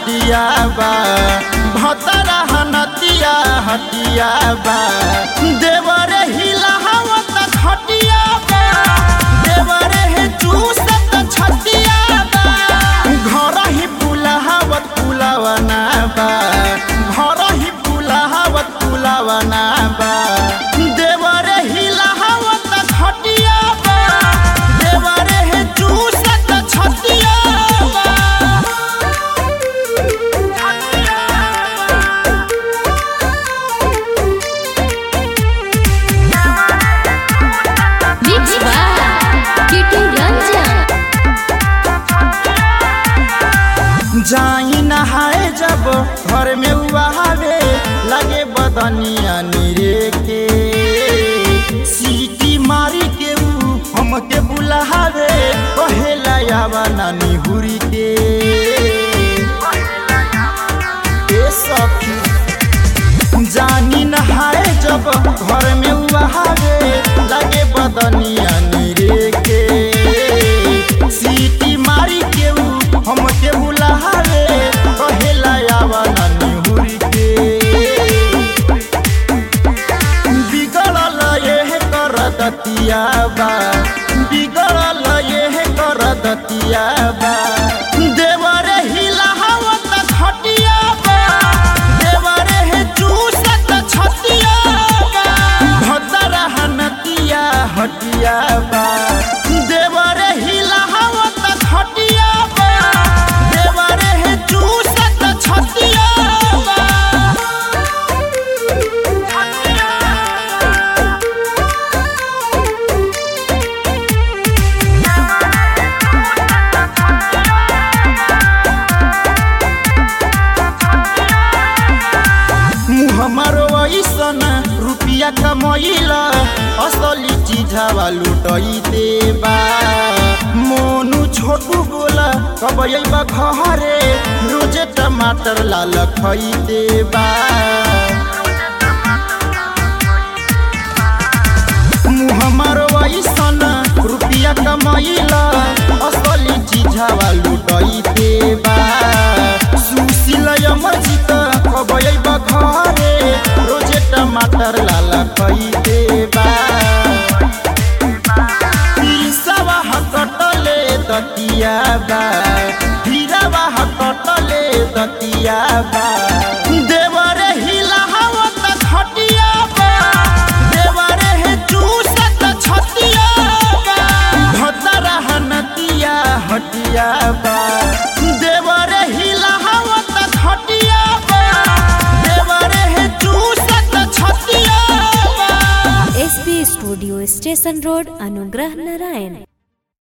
हटिया बा भतरा हनतिया हटिया बा देवरे हिलावत खटिया बा देवरे हे चूसत छतिया बा घर ही पुलावत पुलावना बा घर ही पुलावत पुलावना बा देवरे हिलावत खटिया बा देवरे हे चूसत छतिया बा जाई नहाए जब घर में उहावे लगे बदनिया निरे के सीटी मारी के हमके बुलावे कहेला यावा नानी हुरी के ए सखी जानी नहाए जब घर में उहावे लगे बदनिया निरे के सीटी मारी के हमके बुलावे कहेला यावा नानी हुरी के बिगड़ल ये कर दतिया बा बिगड़ल ये कर दतिया बा देवरे हिलावत खटिया बा देवरे हे चूसत छतिया बा भतरा हनतिया हटिया बा देवरे हिलावत खटिया बा देवरे हे चूसत छतिया बा हमारो ऐसन रुपिया कमैला असली चीजवा लुटैते बा मोनू छोटू बोला कब अइबा घरे रोजे टमाटर लाल खैते बा हमारो ऐसन रुपिया कमैला असली चीजवा लुटैते बा सुशील अमरजीत कब अइबा घरे रोजे टमाटर लाल खैते बा पिसवा हकटले दतिया बा हीरावा हकटले दतिया बा देवरे हिलावत खटिया बा देवरे हे चूसत छतिया बा भतरा हनतिया हटिया बा देवरे हिलावत खटिया बा देवरे हे चूसत छतिया बा। एसपी स्टूडियो स्टेशन रोड अनुग्रह